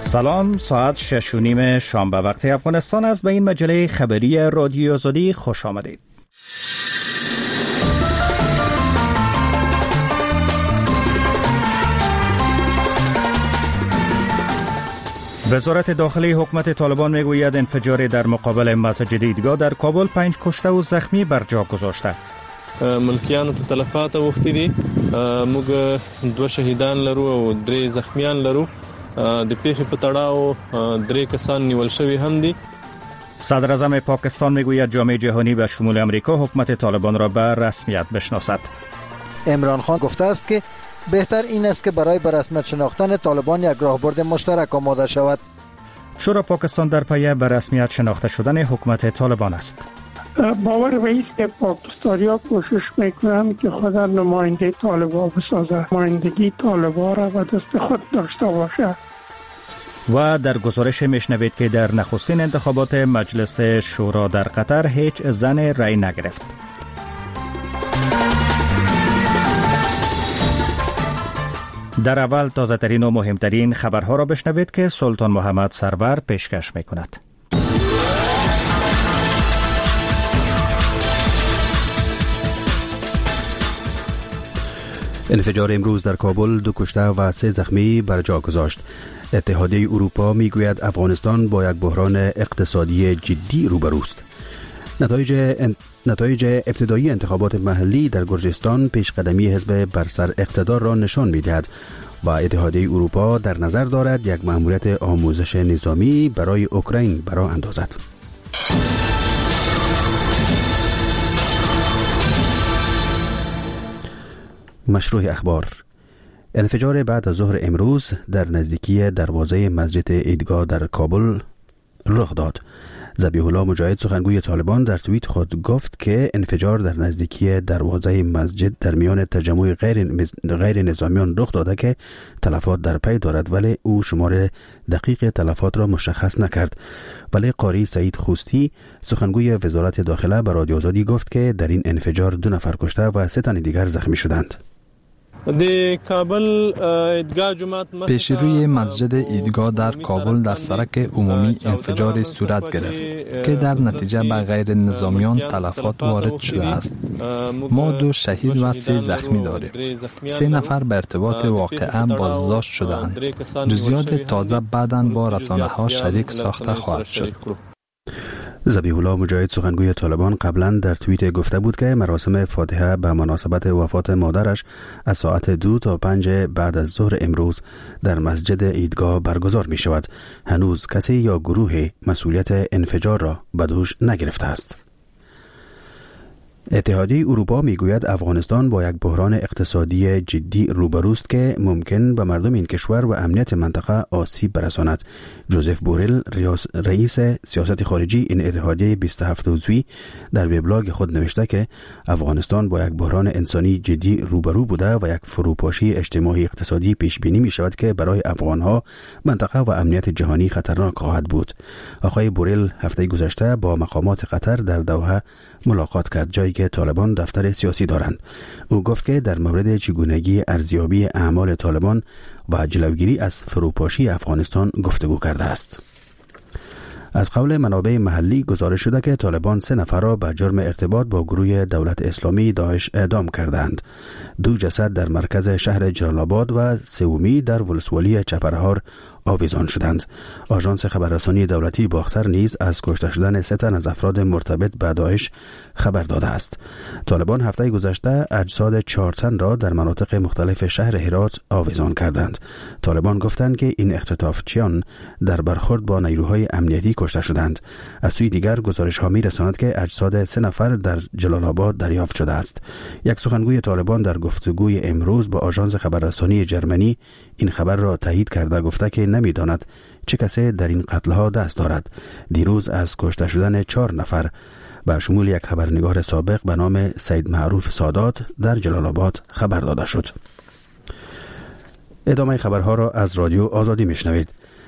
سلام، ساعت 6:30 شام به وقت افغانستان است. به این مجله خبری رادیو آزادی خوش آمدید. وزارت داخلی حکومت طالبان میگوید انفجار در مقابل مسجد دیدگاه در کابل 5 کشته و زخمی بر جا گذاشته. ملکیانو ته تلفات وختي دي، موږ 2 شهیدان لرو او 3 زخمیان لرو. د پیښې په تړاو 3 کسان نیول شوي هم دي. صدر اعظم پاکستان میگوید جامعه جهانی به شمول امریکا حکومت طالبان را به رسمیت بشناسد. عمران خان گفته است که بهتر این است که برای به رسمیت شناختن طالبان یک راهبرد مشترک آماده شود. شورای پاکستان در پی به رسمیت شناخته شدن حکومت طالبان است. باور به است که پاکستانی‌ها کوشش میکنند که خود نماینده طالبان بسازند، نمایندگی طالبان را به دست خود داشته باشد. و در گزارش میشنوید که در نخستین انتخابات مجلس شورا در قطر هیچ زن رأی نگرفت. در اول تازه ترین و مهمترین خبرها را بشنوید که سلطان محمد سرور پیشکش میکند. انفجار امروز در کابل 2 کشته و 3 زخمی بر جا گذاشت. اتحادیه اروپا میگوید افغانستان با یک بحران اقتصادی جدی روبروست. نتایج ابتدایی انتخابات محلی در گرجستان پیشقدمی حزب بر سر اقتدار را نشان می‌دهد و اتحادیه اروپا در نظر دارد یک مأموریت آموزش نظامی برای اوکراین برآ اندازد. مشروع اخبار. انفجار بعد از ظهر امروز در نزدیکی دروازه مسجد عیدگاه در کابل رخ داد. ذبیح الله مجاهد سخنگوی طالبان در توییت خود گفت که انفجار در نزدیکی دروازه مسجد در میان تجمع غیر نظامیان رخ داده که تلفات در پی دارد، ولی او شمار دقیق تلفات را مشخص نکرد. ولی قاری سعید خوستی سخنگوی وزارت داخله به رادیو آزادی گفت که در این انفجار 2 نفر کشته و 3 تن دیگر زخمی شدند. پیش روی مسجد عیدگاه در کابل در سرک عمومی انفجار صورت گرفت که در نتیجه به غیر نظامیان تلفات وارد شده است. ما 2 شهید و 3 زخمی داریم. 3 نفر به ارتباط واقعه بازداشت شدند. جزئیات تازه بعداً با رسانه‌ها شریک ساخته خواهد شد. ذبیح الله مجاهد سخنگوی طالبان قبلا در توییت گفته بود که مراسم فاتحه به مناسبت وفات مادرش از ساعت 2 تا 5 بعد از ظهر امروز در مسجد عیدگاه برگزار می شود. هنوز کسی یا گروه مسئولیت انفجار را به دوش نگرفته است. اتحادیه اروپا میگوید افغانستان با یک بحران اقتصادی جدی روبروست که ممکن به مردم این کشور و امنیت منطقه آسیب برساند. جوزف بوریل رئیس سیاست خارجی این اتحادیه 27 عضوی در وبلاگ خود نوشته که افغانستان با یک بحران انسانی جدی روبرو بوده و یک فروپاشی اجتماعی اقتصادی پیش بینی می شود که برای افغانها، منطقه و امنیت جهانی خطرناک خواهد بود. آقای بوریل هفته گذشته با مقامات قطر در دوحه ملاقات کرد، جایی که طالبان دفتر سیاسی دارند. او گفت که در مورد چگونگی ارزیابی اعمال طالبان و جلوگیری از فروپاشی افغانستان گفتگو کرده است. از قول منابع محلی گزارش شده که طالبان 3 نفر را به جرم ارتباط با گروه دولت اسلامی داعش اعدام کردند. 2 جسد در مرکز شهر جلال آباد و 3 در ولسوالی چپرهار آویزان شدند. آژانس خبررسانی دولتی باختر نیز از کشته شدن 3 تن از افراد مرتبط به داعش خبر داده است. طالبان هفته گذشته اجساد 4 تن را در مناطق مختلف شهر هرات آویزان کردند. طالبان گفتند که این اختطافچیان در برخورد با نیروهای امنیتی کشته شدند. از سوی دیگر گزارش ها می‌رساند که اجساد 3 نفر در جلال آباد دریافت شده است. یک سخنگوی طالبان در گفتگوی امروز با آژانس خبررسانی جرمنی این خبر را تایید کرده گفته که نمی‌داند چه کسی در این قتل‌ها دست دارد. دیروز از کشته شدن 4 نفر به شمول یک خبرنگار سابق به نام سید معروف سادات در جلال آباد خبر داده شد. ادامه خبرها را از رادیو آزادی میشنوید.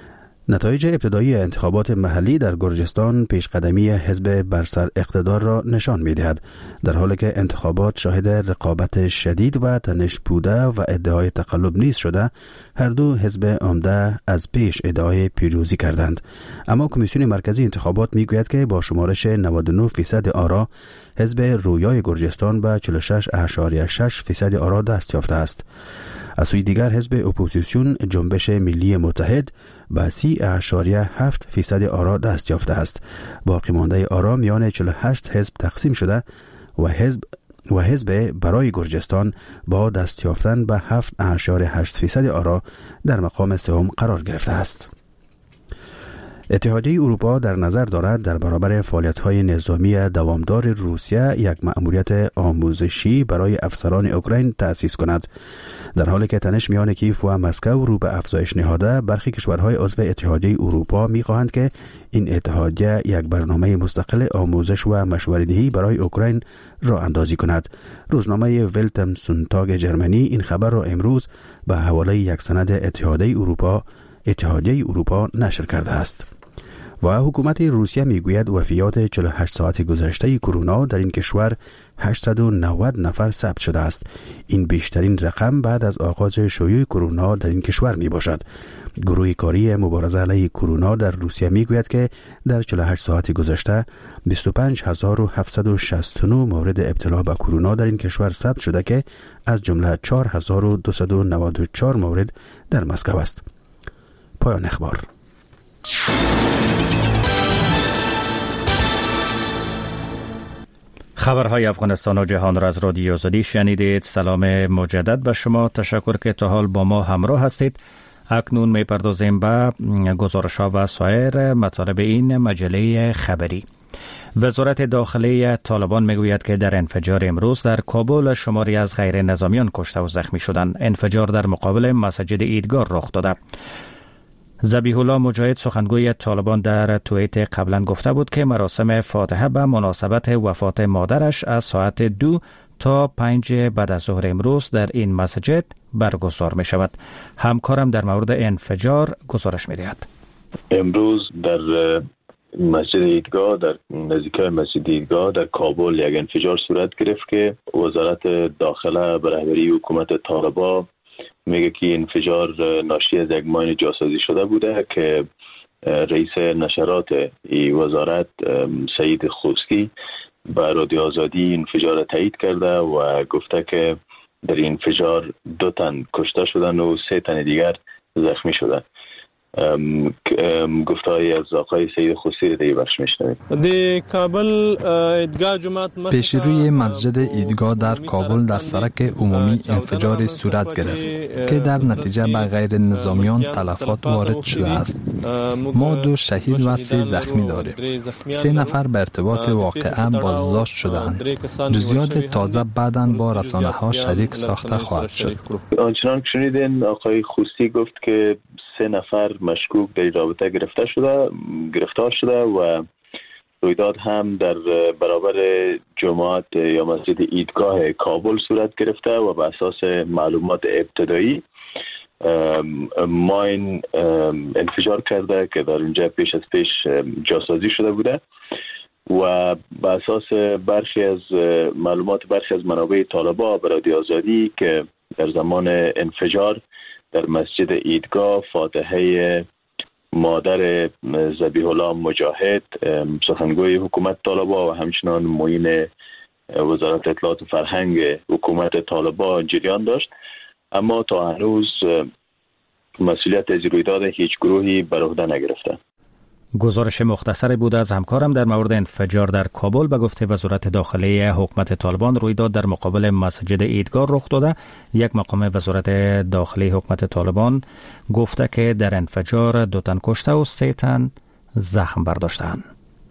نتایج ابتدایی انتخابات محلی در گرجستان پیشقدمی حزب بر سر اقتدار را نشان می‌دهد، در حالی که انتخابات شاهد رقابت شدید و تنش بوده و ادعای تقلب نیز شده. هر دو حزب عمده از پیش ادعای پیروزی کردند، اما کمیسیون مرکزی انتخابات میگوید که با شمارش 99% آرا حزب رویای گرجستان به 46.6% آرا دست یافته است. از سوی دیگر حزب اپوزیسیون جنبش ملی متحد به 30.7% آرا دست یافته است. باقی مانده آرا میان 48 حزب تقسیم شده و حزب برای گرجستان با دست یافتن به 7.8% آرا در مقام سوم قرار گرفته است. اتحادیه اروپا در نظر دارد در برابر فعالیت‌های نظامی دوامدار روسیه یک مأموریت آموزشی برای افسران اوکراین تأسیس کند. در حالی که تنش میان کیف و مسکو رو به افزایش نهاده، برخی کشورهای عضو اتحادیه اروپا می‌خواهند که این اتحادیه یک برنامه مستقل آموزش و مشوره‌دهی برای اوکراین را اندازی کند. روزنامه ولت سونتاگ جرمنی این خبر را امروز به حواله یک سند اتحادیه اروپا نشر کرده است. و حکومت روسیه میگوید وفیات 48 ساعت گذشته کرونا در این کشور 890 نفر ثبت شده است. این بیشترین رقم بعد از آغاز شیوع کرونا در این کشور می باشد. گروه کاری مبارزه علیه کرونا در روسیه میگوید که در 48 ساعت گذشته 25769 مورد ابتلا به کرونا در این کشور ثبت شده که از جمله 4294 مورد در مسکو است. پایان اخبار. خبرهای افغانستان و جهان را از رادیو آزادی شنیدید. سلام مجدد به شما. تشکر که تا حال با ما همراه هستید. اکنون می‌پردازیم به گزارش‌ها و سایر مطالب این مجله خبری. وزارت داخلی طالبان میگوید که در انفجار امروز در کابل شماری از غیر نظامیان کشته و زخمی شدند. انفجار در مقابل مسجد عیدگاه رخ داده. ذبیح الله مجاهد سخنگوی طالبان در توییت قبلا گفته بود که مراسم فاتحه به مناسبت وفات مادرش از ساعت 2 تا 5 بعد از ظهر امروز در این مسجد برگزار می شود. همکارم در مورد انفجار گزارش می دهد. امروز در مسجد عیدگاه، در نزدیکی مسجد عیدگاه در کابل یک انفجار صورت گرفت که وزارت داخله به رهبری حکومت طالبان میگه که انفجار ناشی از یک ماین جاسازی شده بوده که رئیس نشرات ای وزارت سعید خوسکی به رادیو آزادی انفجار تایید کرده و گفته که در این انفجار 2 تن کشته شدن و 3 تن دیگر زخمی شدن. گفته‌ای از آقای سید خوستی دیگه بخش میشنوید. در کابل عیدگاه جماعت پیش روی مسجد عیدگاه در کابل در سرک عمومی انفجار صورت گرفت که در نتیجه به غیر نظامیان تلفات وارد شده است. ما 2 شهید و 3 زخمی داریم. 3 نفر به ارتباط واقعه بازداشت شدند. جزئیات تازه بعداً با رسانه‌ها شریک ساخته خواهد شد. آنچنان که شنیدین آقای خوستی گفت که 3 نفر مشکوک در رابطه گرفتار شده و رویداد هم در برابر جماعت یا مسجد عیدگاه کابل صورت گرفته و به اساس معلومات ابتدایی ماین انفجار کرده که در اونجا پیش جاسازی شده بوده و به اساس برخی از منابع طالبان به رادیو آزادی که در زمان انفجار در مسجد عیدگاه فاتحه مادر ذبیح الله مجاهد سخنگوی حکومت طالبان و همچنان معین وزارت اطلاعات و فرهنگ حکومت طالبان جریان داشت، اما تا هنوز مسئولیت از رویداد هیچ گروهی بر عهده نگرفته. گزارش مختصری بود از همکارم در مورد انفجار در کابل. به گفته وزارت داخلی حکومت طالبان رویداد در مقابل مسجد عیدگاه رخ داده. یک مقام وزارت داخلی حکومت طالبان گفته که در انفجار 2 تن کشته و 3 تن زخم برداشتند.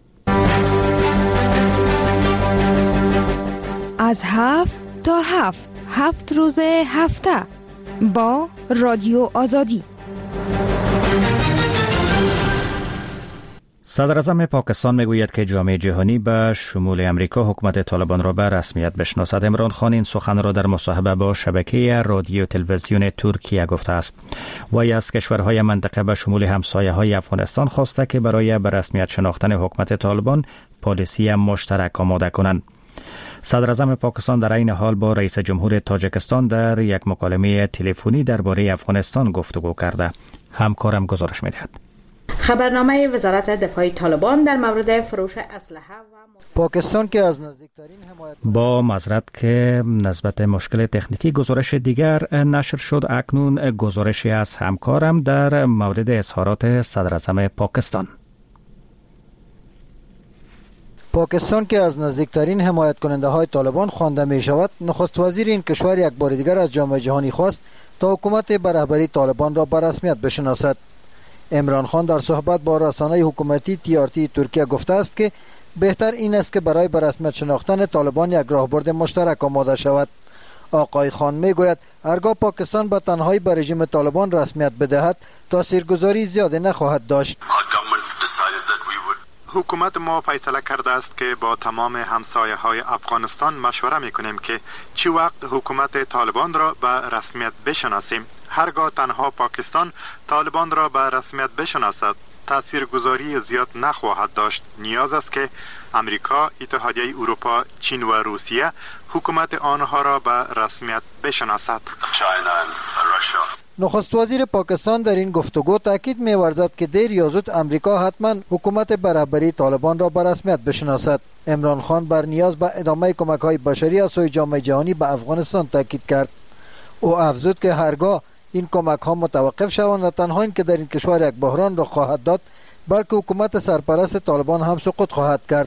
از 7 تا 7 روز هفته با رادیو آزادی. صدر اعظم پاکستان میگوید که جامعه جهانی به شمول امریکا حکومت طالبان را به رسمیت بشناسد. عمران خان این سخن را در مصاحبه با شبکه رادیو تلویزیون ترکیه گفته است. وی از کشورهای منطقه به شمول همسایه های افغانستان خواسته که برای به رسمیت شناختن حکومت طالبان پالیسی مشترک آماده کنند. صدر اعظم پاکستان در این حال با رئیس جمهور تاجیکستان در یک مکالمه تلفنی درباره افغانستان گفتگو کرده. همکارم گزارش می‌دهد. خبرنامه وزارت دفاع طالبان در مورد فروش اسلحه و پاکستان که از نزدیکترین حمایت با معذرت که نسبت مشکل تکنیکی گزارش دیگر نشر شد. اکنون گزارشی از همکارم در مورد اظهارات صدر اعظم پاکستان. پاکستان که از نزدیکترین حمایت کننده های طالبان خوانده می شود، نخست وزیر این کشور یک بار دیگر از جامعه جهانی خواست تا حکومت به رهبری طالبان را به رسمیت بشناسد. عمران خان در صحبت با رسانه حکومتی TRT ترکیه گفته است که بهتر این است که برای به رسمیت شناختن طالبان یک راهبرد مشترک آماده شود. آقای خان می گوید هرگاه پاکستان به تنهایی به رژیم طالبان رسمیت بدهد تاثیرگذاری زیادی نخواهد داشت. حکومت ما فیصله کرده است که با تمام همسایه های افغانستان مشوره می کنیم که چی وقت حکومت طالبان را به رسمیت بشناسیم. هرگاه تنها پاکستان طالبان را به رسمیت بشناسد تاثیرگذاری زیاد نخواهد داشت. نیاز است که امریکا، اتحادیه اروپا، چین و روسیه حکومت آنها را به رسمیت بشناسد. نخست وزیر پاکستان در این گفتگو تاکید می‌ورزد که دیر یا زود امریکا حتما حکومت به رهبری طالبان را به رسمیت بشناسد. عمران خان بر نیاز به ادامه کمک‌های بشری از سوی جامعه جهانی به افغانستان تاکید کرد. او افزود که هرگاه این کمک‌ها متوقف شوند و تنها این که در این کشور یک بحران را خواهد داد، بلکه حکومت سرپرست طالبان هم سقوط خواهد کرد.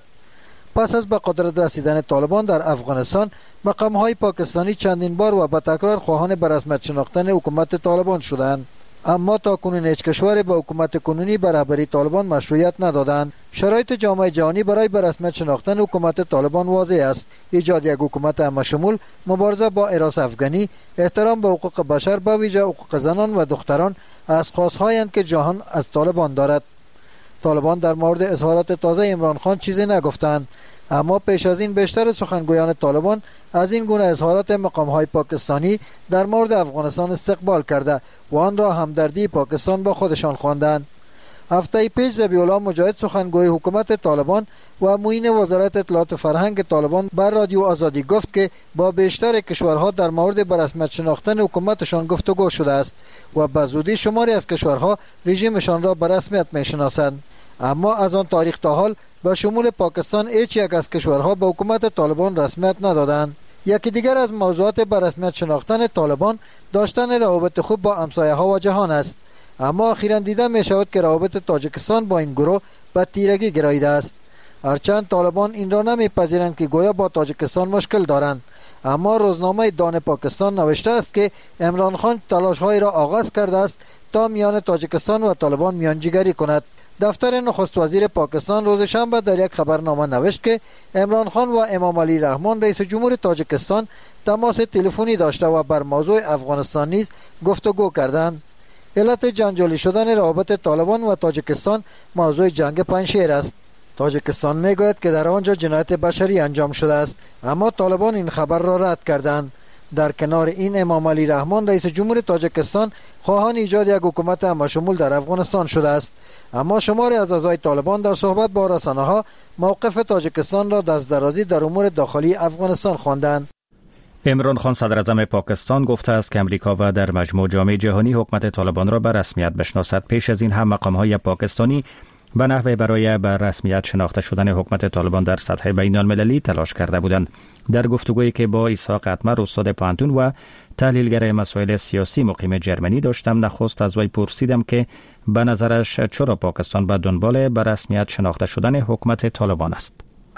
پس از به قدرت رسیدن طالبان در افغانستان، مقام‌های پاکستانی چندین بار و به تکرار خواهان به رسمیت شناختن حکومت طالبان شدند، اما تاکنون هیچ کشوری به حکومت کنونی به رهبری طالبان مشروعیت ندادند. شرایط جامعه جهانی برای به رسمیت شناختن حکومت طالبان واضح است: ایجاد یک حکومت همه‌شمول، مبارزه با هراس افغانی، احترام به حقوق بشر، به ویژه حقوق زنان و دختران از خواست‌هایند که جهان از طالبان دارد. طالبان در مورد اظهارات تازه عمران خان چیزی نگفتند، اما پیش از این بیشتر سخنگویان طالبان از این گونه اظهارات مقام‌های پاکستانی در مورد افغانستان استقبال کرده و آن را همدردی پاکستان با خودشان خواندند. هفته پیش ذبیح الله مجاهد، سخنگوی حکومت طالبان و معین وزارت اطلاعات و فرهنگ طالبان، بر رادیو آزادی گفت که با بیشتر کشورها در مورد به رسمیت شناختن حکومتشان گفتگو شده است و به زودی شماری از کشورها رژیمشان را به رسمیت می‌شناسند. اما از آن تاریخ تا حال به شمول پاکستان هیچ یک از کشورها به حکومت طالبان رسمیت ندادند. یکی دیگر از موضوعات به رسمیت شناختن طالبان داشتن روابط خوب با همسایه‌ها و جهان است، اما اخیراً دیده می شود که روابط تاجیکستان با این گروه به تیرگی گراییده است. هرچند طالبان این را نمی‌پذیرند که گویا با تاجیکستان مشکل دارند، اما روزنامه دان پاکستان نوشته است که عمران خان تلاش‌هایی را آغاز کرده است تا میان تاجیکستان و طالبان میانجیگری کند. دفتر نخست وزیر پاکستان روز شنبه در یک خبرنامه نوشت که عمران خان و امام علی رحمان رئیس جمهور تاجیکستان تماس تلفنی داشته و بر موضوع افغانستان نیز گفتگو کردند. علت جنجالی شدن روابط طالبان و تاجیکستان موضوع جنگ پنجشیر است. تاجیکستان میگوید که در آنجا جنایت بشری انجام شده است، اما طالبان این خبر را رد کردند. در کنار این امام علی رحمان رئیس جمهور تاجیکستان خواهان ایجاد یک حکومت همه‌شمول در افغانستان شده است، اما شماری از اعضای طالبان در صحبت با رسانه‌ها موقف تاجیکستان را دست درازی در امور داخلی افغانستان خواندند. عمران خان صدر اعظم پاکستان گفته است که امریکا و در مجموع جامعه جهانی حکومت طالبان را به رسمیت بشناسد. پیش از این هم مقام‌های پاکستانی به نحوی برای به رسمیت شناخته شدن حکومت طالبان در سطح بین المللی تلاش کرده بودند. در گفتگویی که با اسحاق اتمر، استاد پانتون و تحلیلگر مسائل سیاسی مقیم جرمنی داشتم، نخست از وی پرسیدم که به نظرش چرا پاکستان به دنبال به رسمیت شناخته شدن حکومت طالبان است.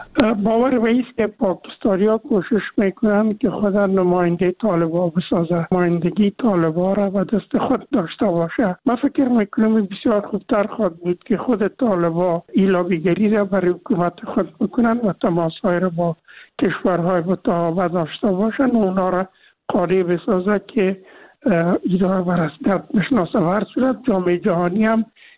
باور به است که پاکستانی‌ها کوشش میکنند که خود نماینده طالبان بسازه، نمایندگی طالبان را به دست خود داشته باشه. من فکر میکنم بسیار خوبتر خواهد بود که خود طالبان ایلابیگری را برای حکومت خود بکنند و تماس‌های را با کشورهای متعاقب داشته باشند و اونا را قادر بسازه که ایران به رسمیت بشناسه. و هر صورت جامعه جهانی هم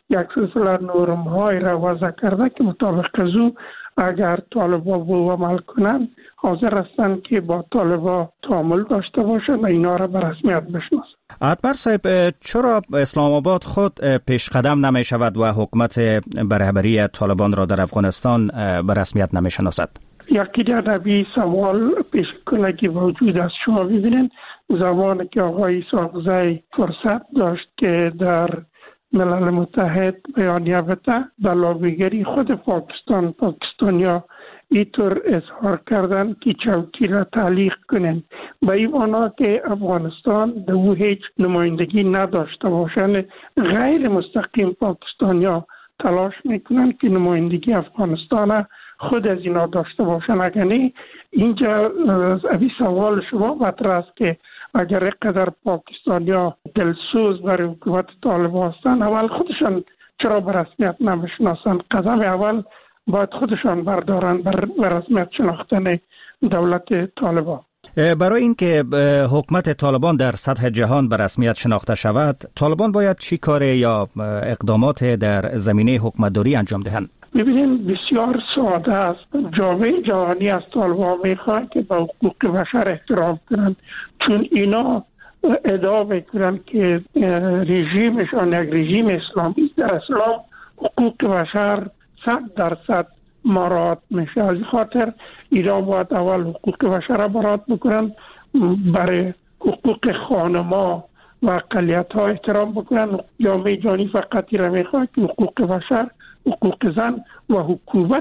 یک سلسله نورم‌های را وضع کرده که مطابق از او اگر طالبان به او عمل کنند حاضر هستند که با طالبان تعامل داشته باشند و اینا را به رسمیت بشناسند. عطبر صاحب، چرا اسلام آباد خود پیش قدم نمی شود و حکومت برهبری طالبان را در افغانستان به رسمیت نمی شناسد؟ یکی در سوال پیش کنگی وجود است. شما ببینید زمانی که آقای ساغزی فرصت داشت که در ملل متحد بیانیه بده، در لابیگری خود پاکستانیا اینطور اظهار کردن که چوکی را تعلیق کنند به این معنا که افغانستان در او هیچ نمایندگی نداشته باشند. غیر مستقیم پاکستانیا تلاش میکنن که نمایندگی افغانستان خود از اینا داشته باشن. اگر نه اینجا ابی سوال شما مطرح است که اگر اینقدر پاکستانیا دلسوز برای حکومت طالبان هستند، اول خودشان چرا به رسمیت نمیشناسند؟ قدم اول باید خودشان بردارن بر رسمیت شناختن دولت طالبان. برای اینکه حکومت طالبان در سطح جهان به رسمیت شناخته شود، طالبان باید چی کار یا اقدامات در زمینه حکومتداری انجام دهند؟ ببینید بسیار ساده است. جامعه جهانی از طالبان میخواد که به حقوق بشر احترام کنند، چون اینا ادعا میکنند که رژیمشان یک رژیم اسلامی. در اسلام حقوق بشر 100% مراعات میشه. از خاطر اینا باید اول حقوق بشر را مراعات بکنند، برای حقوق خانما و اقلیت ها احترام بکنند. جامعه جهانی فقط اینا میخواد که حقوق بشر، حقوق زن و حکومت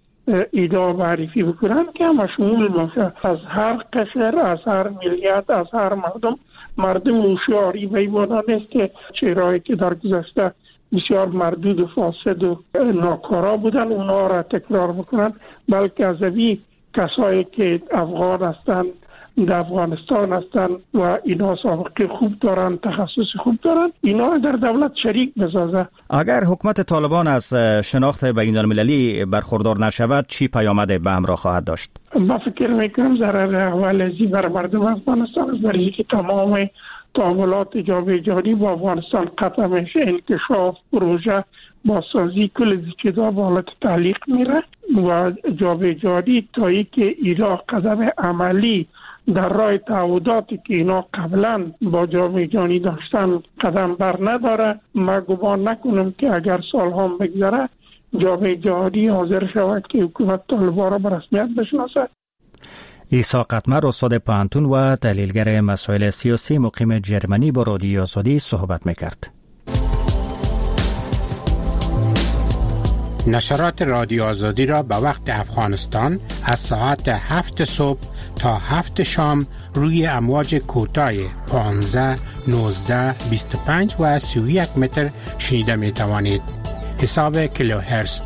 اینا معرفی بکنند که همه شمول باشه، از هر قشر، از هر ملیت، از هر مردم هوشیاری و ایمانا نیست که چهرهایی که در گذشته بسیار مردود و فاسد و ناکارا بودن اونا را تکرار بکنن، بلکه از اوی کسایی که افغان هستند، در افغانستان هستند و اینا سابقه خوب دارن، تخصص خوب دارن، اینا در دولت شریک بسازه. اگر حکومت طالبان از شناخت بین المللی برخوردار نشود، چی پیامد به همراه خواهد داشت؟ من فکر میکنم ضرر اولزی بر مردم افغانستان است، برای که تمام تعاملات جامعه جهانی با افغانستان قطع میشه. انکشاف، پروژه، بازسازی، کل چیزا به حالت تعلیق میره و جامعه جهانی تا ای که اینا قدم عملی در راه تعهداتی که اینا قبلا با جامعه جهانی داشتن قدم بر نداره، من گمان نکنم که اگر سالها بگذره جامعه جهانی حاضر شود که حکومت طالبان را به رسمیت بشناسد. عیسی قطمر، استاد پوهنتون و تحلیلگر مسائل سیاسی مقیم جرمنی، با رادیو آزادی صحبت میکرد. نشرات رادیو آزادی را به وقت افغانستان از ساعت 7 صبح تا 7 شام روی امواج کوتاه 15, 19, 25 و 31 متر شنیده می توانید. حساب کیلوهرتز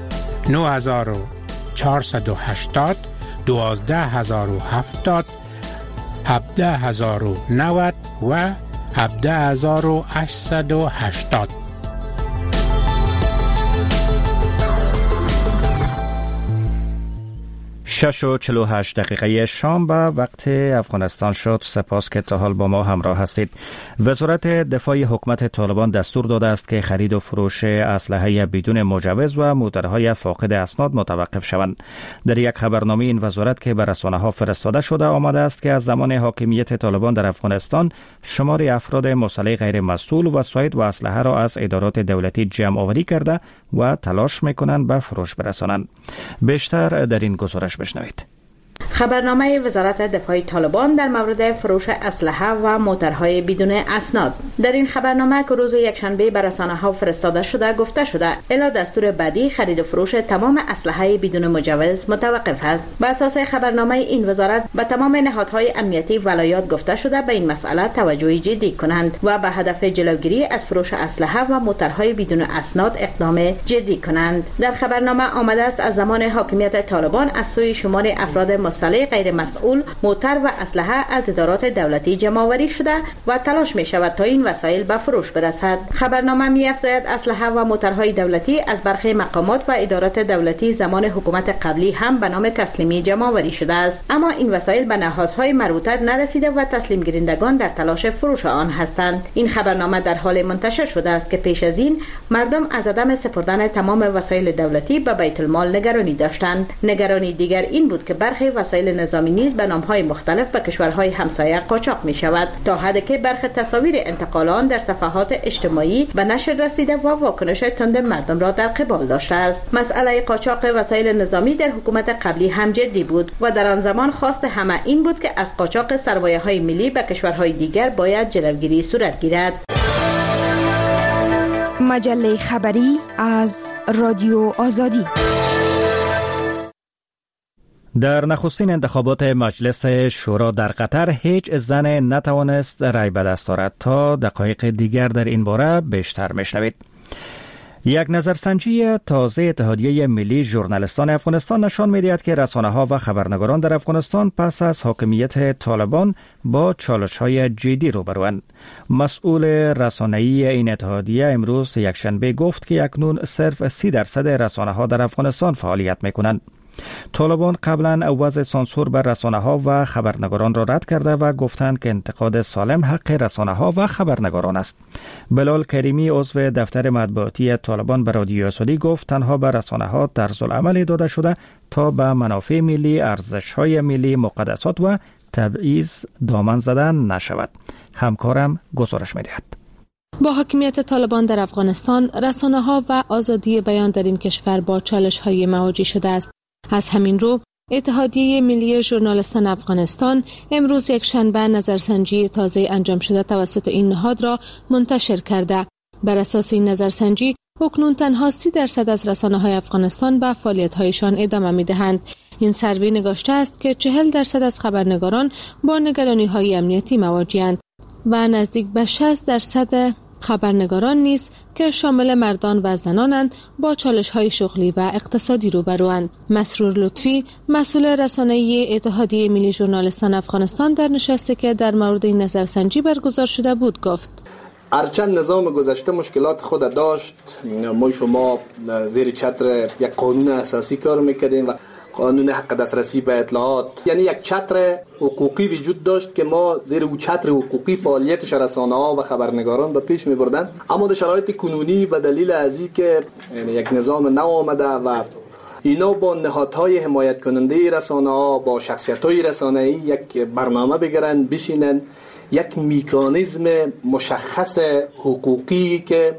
9480, 12070, 17090 و 17880. 6:48 شام به وقت افغانستان شد. سپاس که تا حال با ما همراه هستید. وزارت دفاع حکومت طالبان دستور داده است که خرید و فروش اسلحه بدون مجوز و موترهای فاقد اسناد متوقف شوند. در یک خبرنامه این وزارت که به رسانه‌ها فرستاده شده آمده است که از زمان حاکمیت طالبان در افغانستان شمار افراد مسلح غیر مسئول وسایل و اسلحه را از ادارات دولتی جمع آوری کرده و تلاش می‌کنند به فروش برسانند. بیشتر در این گزارش بشنوید. خبرنامه وزارت دفاع طالبان در مورد فروش اسلحه و موترهای بدون اسناد. در این خبرنامه که روز یکشنبه به رسانه‌ها فرستاده شده گفته شده الا دستور بعدی خرید و فروش تمام اسلحه بدون مجوز متوقف است. بر اساس خبرنامه این وزارت به تمام نهادهای امنیتی ولایات گفته شده به این مسئله توجه جدی کنند و به هدف جلوگیری از فروش اسلحه و موترهای بدون اسناد اقدام جدی کنند. در خبرنامه آمده است از زمان حاکمیت طالبان از سوی شمار افراد مسلح مسئله غیر مسئول موتر و اسلحه از ادارات دولتی جمع‌آوری شده و تلاش می‌شود تا این وسایل به فروش برسد. خبرنامه می‌افزاید اسلحه و موترهای دولتی از برخی مقامات و ادارات دولتی زمان حکومت قبلی هم به نام تسلیمی جمع‌آوری شده است، اما این وسایل به نهادهای مربوطه نرسیده و تسلیم گیرندگان در تلاش فروش آن هستند. این خبرنامه در حال منتشر شده است که پیش از این مردم از عدم سپردن تمام وسایل دولتی به بیت المال نگرانی داشتند. نگرانی دیگر این بود که برخی وسایل نظامی نیز به نام‌های مختلف به کشورهای همسایه قاچاق می‌شود، تا حدی که برخی تصاویر انتقال آن در صفحات اجتماعی به نشر رسیده و واکنش تند مردم را در قبال داشته است. مسئله قاچاق وسایل نظامی در حکومت قبلی هم جدی بود و در آن زمان خواست همه این بود که از قاچاق سرمایه‌های ملی به کشورهای دیگر باید جلوگیری صورت گیرد. مجله خبری از رادیو آزادی. در نخستین انتخابات مجلس شورا در قطر هیچ زن نتوانست رای به دست آورد. تا دقایق دیگر در این باره بیشتر میشنوید. یک نظرسنجی تازه اتحادیه ملی ژورنالیستان افغانستان نشان می‌دهد که رسانه‌ها و خبرنگاران در افغانستان پس از حاکمیت طالبان با چالش‌های جدی روبروند. مسئول رسانه‌ای این اتحادیه امروز یکشنبه گفت که اکنون صرف 30% رسانه‌ها در افغانستان فعالیت می‌کنند. طالبان قبلا وضع سانسور بر رسانه‌ها و خبرنگاران را رد کرده و گفتند که انتقاد سالم حق رسانه‌ها و خبرنگاران است. بلال کریمی عضو دفتر مطبوعاتی طالبان به رادیو آزادی گفت تنها به رسانه‌ها طرزالعمل داده شده تا به منافع ملی، ارزش‌های ملی، مقدسات و تبعیض دامن زدن نشود. همکارم گزارش می‌دهد. با حاکمیت طالبان در افغانستان، رسانه‌ها و آزادی بیان در این کشور با چالش‌های مواجه شده است. از همین رو اتحادیه ملی ژورنالیستان افغانستان امروز یکشنبه نظرسنجی تازه انجام شده توسط این نهاد را منتشر کرده. بر اساس این نظرسنجی اکنون تنها 30% از رسانه‌های افغانستان به فعالیت‌هایشان ادامه می‌دهند. این سروی نگاشته است که 40% از خبرنگاران با نگرانی‌های امنیتی مواجه‌اند و نزدیک به 60% خبرنگاران نیز که شامل مردان و زنانند با چالش‌های شغلی و اقتصادی روبروند. مسرور لطفی، مسئول رسانه‌ای اتحادیه ملی ژورنالیستان افغانستان در نشستی که در مورد این نظرسنجی برگزار شده بود گفت: هرچند نظام گذشته مشکلات خود داشت، ما شما زیر چتر یک قانون اساسی کار میکردیم و قانون حق دسترسی به اطلاعات، یعنی یک چتر حقوقی وجود داشت که ما زیر او چتر حقوقی فعالیت رسانه‌ها و خبرنگاران به پیش می‌بردند. اما در شرایط کنونی به دلیل از اینکه یک نظام نو آمده و اینا با نهادهای حمایت کننده رسانه‌ها، با شخصیت‌های رسانه‌ای یک برنامه بگیرن، بشینن یک مکانیزم مشخص حقوقی که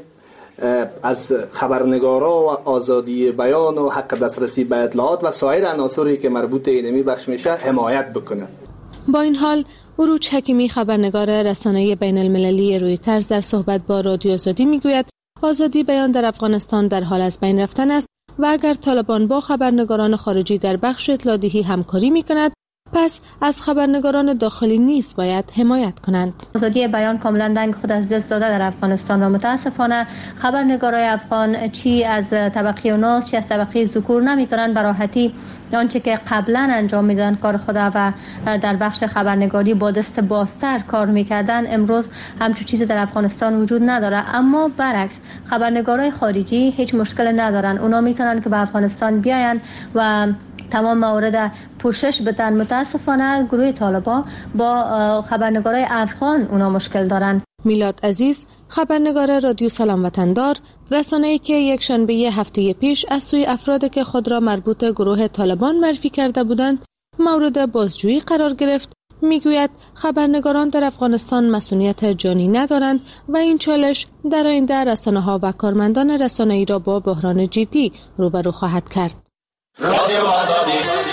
از خبرنگارا و آزادی بیان و حق دسترسی به اطلاعات و سایر عناصری که مربوط اینمی بخش میشه حمایت بکنه. با این حال عروج حکیمی، خبرنگار رسانه بین المللی رویترز، در صحبت با رادیو آزادی میگوید آزادی بیان در افغانستان در حال از بین رفتن است و اگر طالبان با خبرنگاران خارجی در بخش اطلاع‌دهی همکاری میکند، پس از خبرنگاران داخلی نیز باید حمایت کنند. آزادی بیان کاملا رنگ خود از دست داده در افغانستان و متاسفانه خبرنگارای افغان چی از طبقه اوناس چی از طبقه ذکور نمیتونن به راحتی آنچه که قبلا انجام میدادن کار خدا و در بخش خبرنگاری با دست بازتر کار میکردن، امروز همچون چیزی در افغانستان وجود نداره. اما برعکس خبرنگارای خارجی هیچ مشکل ندارن، اونا میتونن که به افغانستان بیاین و تمام موارد پوشش بدن. متاسفانه گروه طالبان با خبرنگارای افغان اونا مشکل دارن. میلاد عزیز، خبرنگار رادیو سلام وطندار، رسانه‌ای که یک شنبه هفته پیش از سوی افرادی که خود را مربوط گروه طالبان معرفی کرده بودند مورد بازجویی قرار گرفت، میگوید خبرنگاران در افغانستان مسئولیت جانی ندارند و این چالش در آینده رسانه‌ها و کارمندان رسانه‌ای را با بحران جدی روبرو خواهد کرد. رادیو آزادی.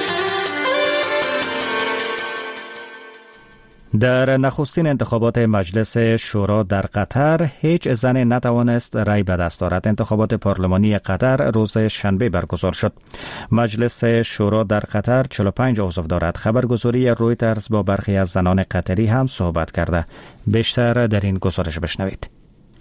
در نخستین انتخابات مجلس شورا در قطر هیچ زن نتوانست رای به دست آورد. انتخابات پارلمانی قطر روز شنبه برگزار شد. مجلس شورا در قطر 45 عضو دارد. خبرگزاری رویترز با برخی از زنان قطری هم صحبت کرده. بیشتر در این گزارش بشنوید.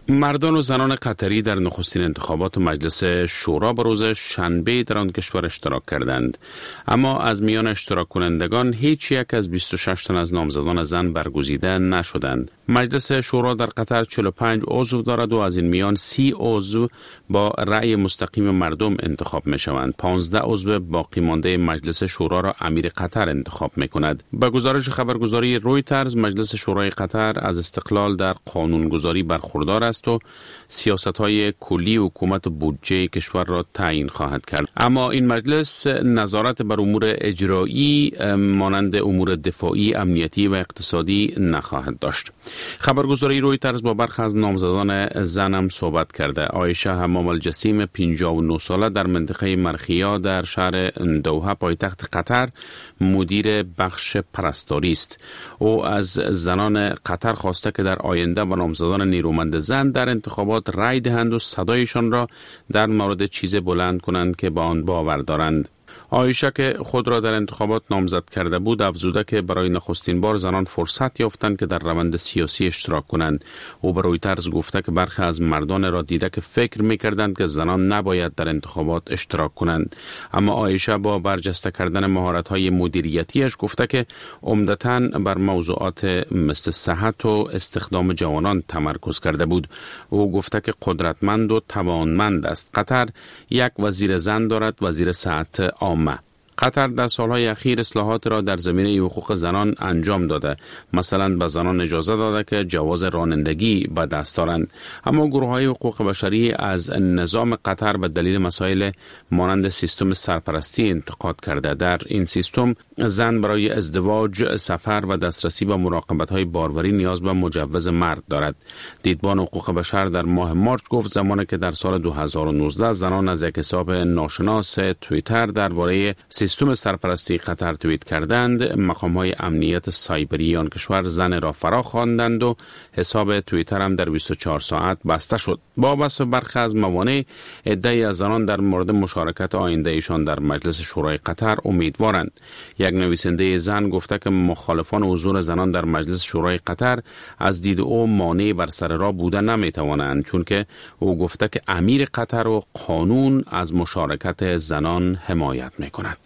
مردان و زنان قطری در نخستین انتخابات مجلس شورا به روز شنبه در آن کشور اشتراک کردند، اما از میان اشتراک کنندگان هیچ یک از 26 تن از نامزدان زن برگزیده نشدند. مجلس شورا در قطر 45 عضو دارد و از این میان 30 عضو با رأی مستقیم مردم انتخاب می شوند. 15 عضو باقی مانده مجلس شورا را امیر قطر انتخاب می کند. با گزارش خبرگزاری رویترز، مجلس شورای قطر از استقلال در قانونگذاری برخوردار است و سیاست‌های کلی حکومت بودجه کشور را تعیین خواهد کرد. اما این مجلس نظارت بر امور اجرایی مانند امور دفاعی، امنیتی و اقتصادی نخواهد داشت. خبرگزاری رویترز با برخی از نامزدان زن هم صحبت کرده. عایشه حمام الجسیم 59 ساله در منطقه مرخیا در شهر دوحه پایتخت قطر مدیر بخش پرستاری است. او از زنان قطر خواسته که در آینده با نامزدان نیرومند زن در انتخابات رای دهند و صدایشان را در مورد چیز بلند کنند که به آن باور دارند. عایشه که خود را در انتخابات نامزد کرده بود افزوده که برای نخستین بار زنان فرصت یافتند که در روند سیاسی اشتراک کنند. او به رویترز گفته که برخی از مردان را دیده که فکر می‌کردند که زنان نباید در انتخابات اشتراک کنند. اما عایشه با برجسته کردن مهارت‌های مدیریتیش گفته که عمدتاً بر موضوعات مثل صحت و استخدام جوانان تمرکز کرده بود. او گفته که قدرتمند و توانمند است. قطر یک وزیر زن دارد، وزیر صحت عامه. قطر در سالهای اخیر اصلاحات را در زمینه حقوق زنان انجام داده. مثلا به زنان اجازه داده که جواز رانندگی به دست دارند. اما گروه‌های حقوق بشری از نظام قطر به دلیل مسائل مانند سیستم سرپرستی انتقاد کرده. در این سیستم زن برای ازدواج، سفر و دسترسی به مراقبت‌های باروری نیاز به مجوز مرد دارد. دیدبان حقوق بشر در ماه مارچ گفت زمانی که در سال 2019 زنان از یک حساب ناشناس توییتر درباره سیستم سرپرستی قطر توییت کردند، مقام‌های امنیت سایبری آن کشور زن را فرا خواندند و حساب توییتر هم در 24 ساعت بسته شد. با وصف برخی از موانع، عده‌ای از زنان در مورد مشارکت آینده ایشان در مجلس شورای قطر امیدوارند. یک نویسنده زن گفته که مخالفان حضور زنان در مجلس شورای قطر از دید او مانع بر سر راه بوده نمی‌توانند، چون که او گفته که امیر قطر و قانون از مشارکت زنان حمایت می‌کند.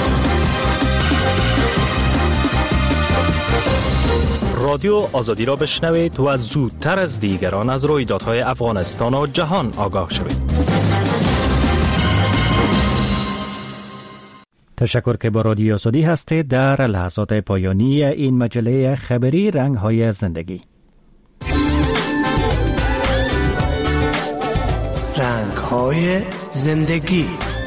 رادیو آزادی را بشنوید و زودتر از دیگران از رویدادهای افغانستان و جهان آگاه شوید. تشکر که با رادیو آزادی هستید. در لحظات پایانی این مجله خبری رنگ‌های زندگی. رنگ‌های زندگی.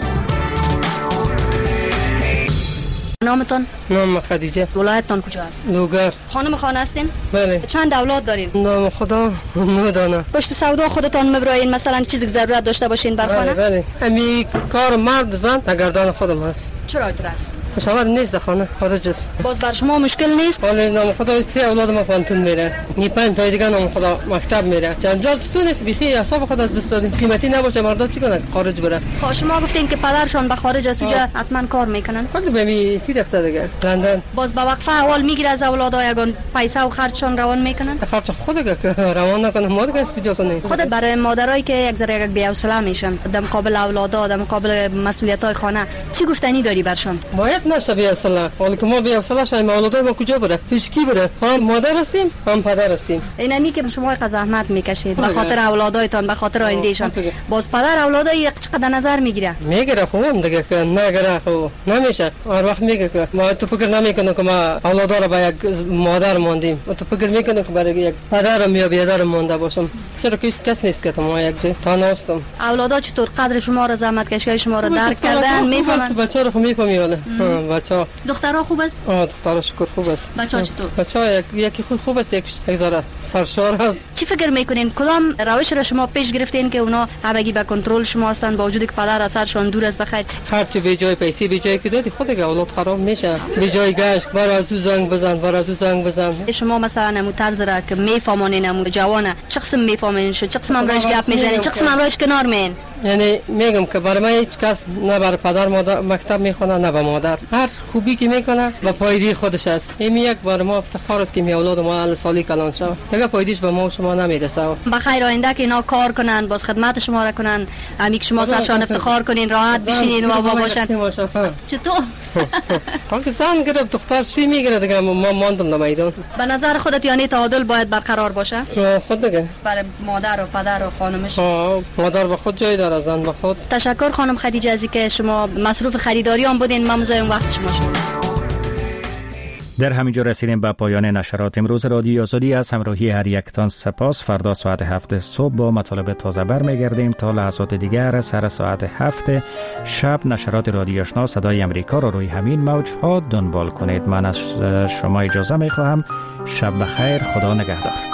نامتان؟ نام خدیجه. ولایتتان کجا است؟ لوگر. خانم خانه هستین؟ بله. چند اولاد دارین؟ نام خدا نمیدانم. پشت سودا خودتان مبراین، مثلا چیزی که ضرورت داشته باشین بر خانه؟ بله. امی کار مرد زن در گردن خودم هست. چرا اینطور است؟ شوهر نیست در خانه، خارج است. باز بر شما مشکل نیست؟ ولی نام خدا 3 اولاد ما پانتون میره. 5 تا دیگه نام خدا مکتب میره. جنجال چطور نیست؟ بیخی حساب خود از دست دادیم. قیمتی نباشه مردا چیکار خارج بره. خب شما گفتین که پدرشون به خارج است، اونجا حتما کار میکنن. خود ببین چی رفته دیگه. لندن. باز با وقفه اول میگیره از اولادا یگان پیسه و خرجشون روان میکنن. خرج خود که روان نکنه ما دیگه از کجا کنیم؟ خود برای مادرایی که یک ذره یک بی‌حوصله میشن در مقابل اولادا، در مقابل مسئولیت‌های خانه، چی گفتنی داری برشون؟ باید نشه بی‌حوصله. ولی که ما بی‌حوصله شایم اولادای ما کجا بره؟ پیش کی بره؟ هم مادر هستیم، هم پدر هستیم. اینمی که شما زحمت میکشید به خاطر اولادایتان، به خاطر آیندهشان، باز پدر اولادای چقدر نظر میگیره؟ میگیره خوبم دیگه که نگیره خوب نمیشه. هر وقت میگه که ما تو فکر نمیکنه که ما اولادا رو با یک مادر ماندیم. تو فکر میکنه که برای یک پدر یا بیادر مونده باشم. چرا کس نیست که ما یک جای تنها هستم. اولادا چطور قدر شما رو، زحمت کشی شما رو درک کردن میفهمن؟ بچه‌ها رو میفهمی ولی بچه‌ها. دخترها خوب است؟ دخترها شکر خوب است. بچه‌ها چطور؟ بچه‌ها یکی خوب است، یک ذره سرشار است. چی فکر میکنین کدام روش را شما پیش گرفتین که اونا همگی به کنترل شما هستن با وجودی که پدر از سرشون دور است بخیر؟ خرج به جای پیسه به جای که دادی خودت اولاد خراب میشه. به جای گشت بر از زنگ بزن. شما مثلا نمو طرز را که میفهمونین نمو جوانه چه قسم میفهمین، چه قسم امروز گپ میزنین، چه قسم امروز کنار مین؟ یعنی میگم که برای من هیچ کس نه برای پدر مادر مکتب میخونه نه به مادر، هر خوبی که میکنه و پایدی خودش است. این یک بار ما افتخار است که می اولاد ما ال سالی کلان شد، دیگه پایدیش به ما و شما نمیرسه. بخیر آینده که اینا کار کنن، باز خدمت شما را کنن، امیک شما سرشان افتخار کنین، راحت بشینین و با باشن. چطور؟ حالا که زن گرفت دختر چی میگیره دیگه، ما ماندم در میدان. به نظر خودت یعنی تعادل باید برقرار باشه؟ خود دیگه برای مادر و پدر و خانمش. مادر به خود جای داره، زن به خود. تشکر خانم خدیجه از اینکه شما مصروف خریداری هم بودین، ما مزاحم وقت شما شد. در همینجا رسیدیم به پایان نشرات امروز رادیو آزادی. از همراهی هر یکتان سپاس. فردا ساعت 7 صبح با مطالب تازه برمیگردیم. تا لحظات دیگر سر ساعت 7 شب نشرات رادیو آشنا صدای امریکا را روی همین موج‌ها دنبال کنید. من از شما اجازه می‌خواهم. شب بخیر، خدا نگهدار.